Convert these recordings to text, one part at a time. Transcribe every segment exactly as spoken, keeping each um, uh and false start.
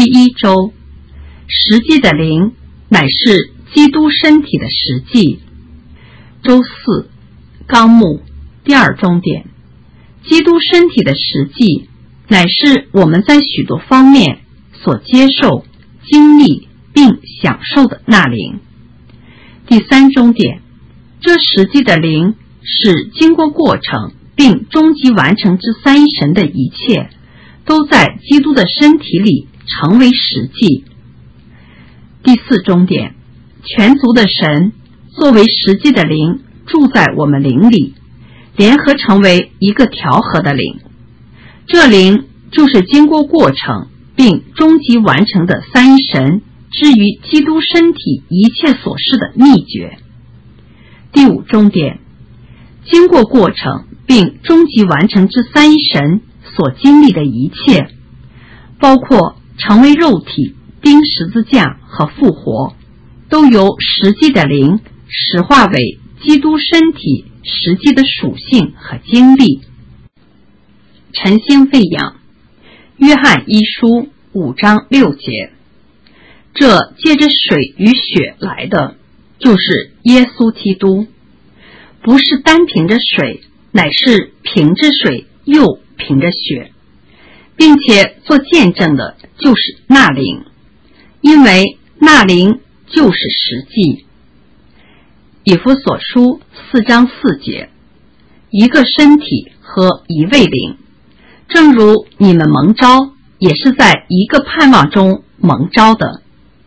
第一周，实际的灵乃是基督身体的实际。周四，纲目第二中点，基督身体的实际乃是我们在许多方面所接受、经历并享受的那灵。第三中点，这实际的灵是经过过程并终极完成之三一神的一切都在基督的身体里成为实际。第四中点，全族的神作为实际的灵住在我们灵里，联合成为一个调和的灵。这灵就是经过过程并终极完成的三一神之于基督身体一切所示的秘诀。第五中点，经过过程并终极完成之三一神所经历的一切，包括成为肉体、钉十字架和复活，都由实际的灵实化为基督身体实际的属性和经历。晨星喂养，约翰一书五章六节，这借着水与血来的就是耶稣基督，不是单凭着水，乃是凭着水又凭着血，并且做见证的就是那灵，因为那灵就是实际。以弗所书四章四节，一个身体和一位灵，正如你们蒙召也是在一个盼望中蒙召的。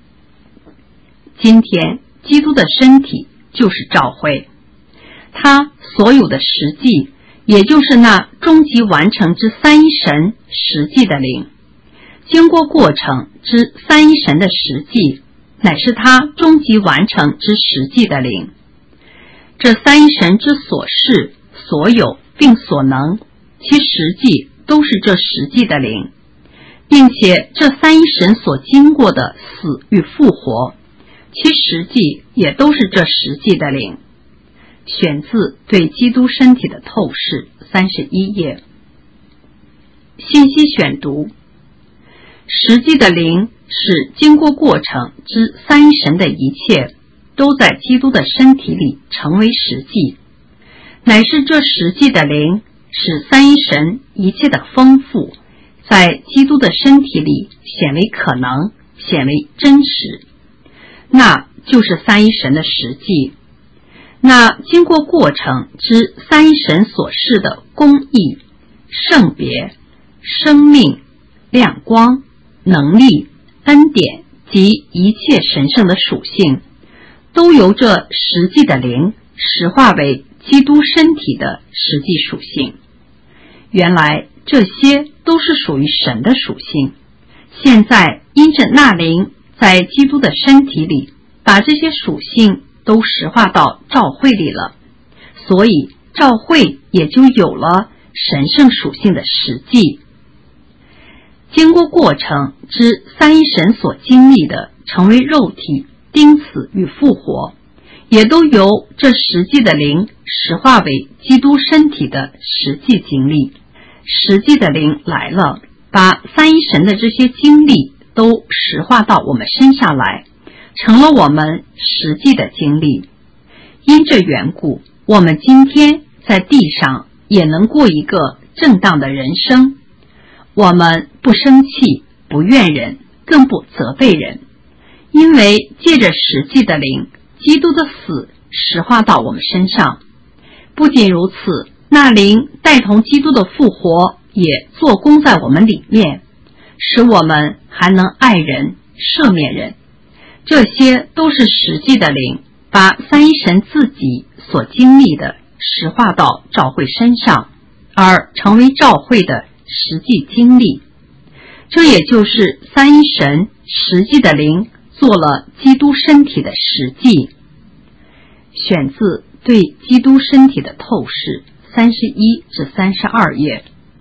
今天基督的身体就是教会，他所有的实际也就是那终极完成之三一神实际的灵，经过过程之三一神的实际乃是他终极完成之实际的灵。这三一神之所是、所有并所能，其实际都是这实际的灵，并且这三一神所经过的死与复活，其实际也都是这实际的灵。选自对基督身体的透视，三十一页。信息选读，实际的灵是经过过程之三一神的一切都在基督的身体里成为实际，乃是这实际的灵使三一神一切的丰富在基督的身体里显为可能，显为真实，那就是三一神的实际。那经过过程之三一神所示的公义、圣别、生命、亮光、能力、恩典及一切神圣的属性，都由这实际的灵实化为基督身体的实际属性。原来这些都是属于神的属性，现在因着那灵在基督的身体里把这些属性都实化到召会里了，所以召会也就有了神圣属性的实际。经过过程之三一神所经历的成为肉体、钉死与复活，也都由这实际的灵实化为基督身体的实际经历。实际的灵来了，把三一神的这些经历都实化到我们身上来，成了我们实际的经历。因这缘故，我们今天在地上也能过一个正当的人生。我们不生气，不怨人，更不责备人，因为借着实际的灵，基督的死实化到我们身上。不仅如此，那灵带同基督的复活也做工在我们里面，使我们还能爱人、赦免人。这些都是实际的灵把三一神自己所经历的实化到召会身上，而成为召会的实际经历。这也就是三一神实际的灵做了基督身体的实际。选自对基督身体的透视，三十一至三十二页。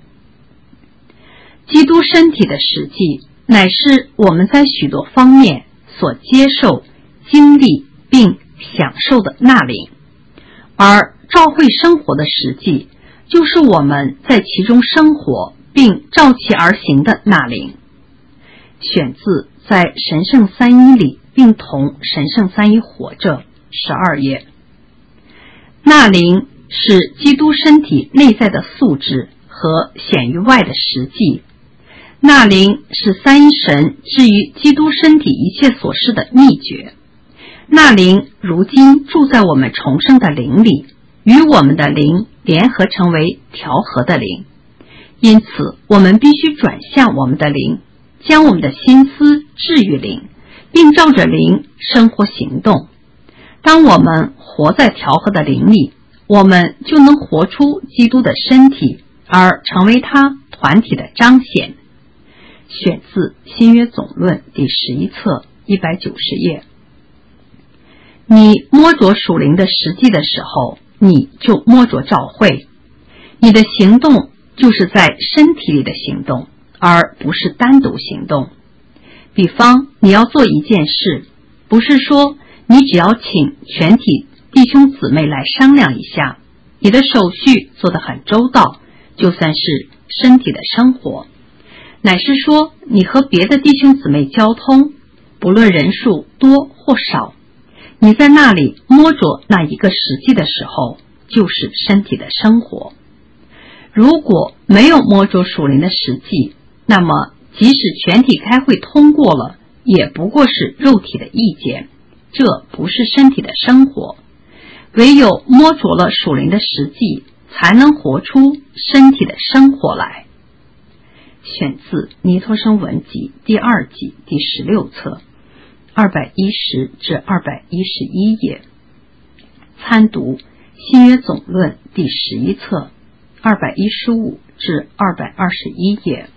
基督身体的实际乃是我们在许多方面所接受、经历并享受的那灵，而召会生活的实际就是我们在其中生活并照其而行的那灵。 选自在神圣三一里并同神圣三一活着十二页。那灵是基督身体内在的素质和显于外的实际，那灵是三一神至于基督身体一切所示的秘诀。那灵如今住在我们重生的灵里，与我们的灵联合成为调和的灵。因此我们必须转向我们的灵，将我们的心思置于灵，并照着灵生活行动。当我们活在调和的灵里，我们就能活出基督的身体，而成为他团体的彰显。选自新约总论第十一册一百九十页。你摸着属灵的实际的时候，你就摸着召会。你的行动就是在身体里的行动，而不是单独行动。比方你要做一件事，不是说你只要请全体弟兄姊妹来商量一下，你的手续做得很周到，就算是身体的生活，乃是说你和别的弟兄姊妹交通，不论人数多或少，你在那里摸着那一个实际的时候，就是身体的生活。如果没有摸着属灵的实际，那么即使全体开会通过了，也不过是肉体的意见，这不是身体的生活。唯有摸着了属灵的实际，才能活出身体的生活来。选自尼托生文集第二季第十六册二百一十至二百一十一页，参读新约总论第十一册二百一十五至二百二十一页。